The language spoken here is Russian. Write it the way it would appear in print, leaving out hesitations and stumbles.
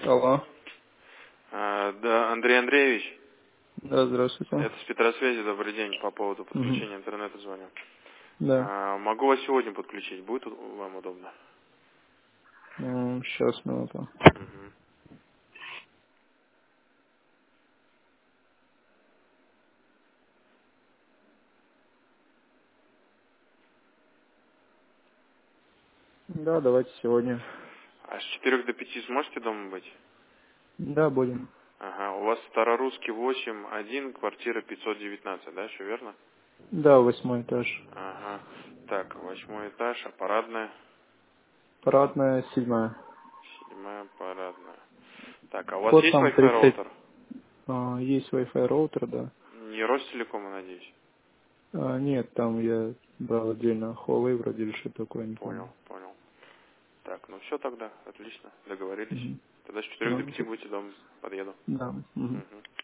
Алло. Да, Андрей Андреевич, Да, здравствуйте. это с Петросвязи, добрый день, по поводу Мгм. подключения интернета звоню. Да. Могу вас сегодня подключить, будет вам удобно? Сейчас, минуту. Мгм. Да, давайте сегодня. А с 4 до 5 сможете дома быть? Да, будем. Ага, у вас Старорусский 8, 1, квартира 519, да, все верно? Да, 8 этаж. Ага, так, 8 этаж, а парадная? Парадная, 7. 7 парадная. Так, а у вас Код есть там Wi-Fi 30. роутер? Есть Wi-Fi роутер, да. Не Ростелекома, надеюсь? Нет, там я брал отдельно Huawei вроде или что такое, не помню. Понял, понял. Так, ну все тогда, отлично, договорились. Мгм. Тогда с 4 до Ну, 5 будете дома, подъеду. да. Мгм. Мгм.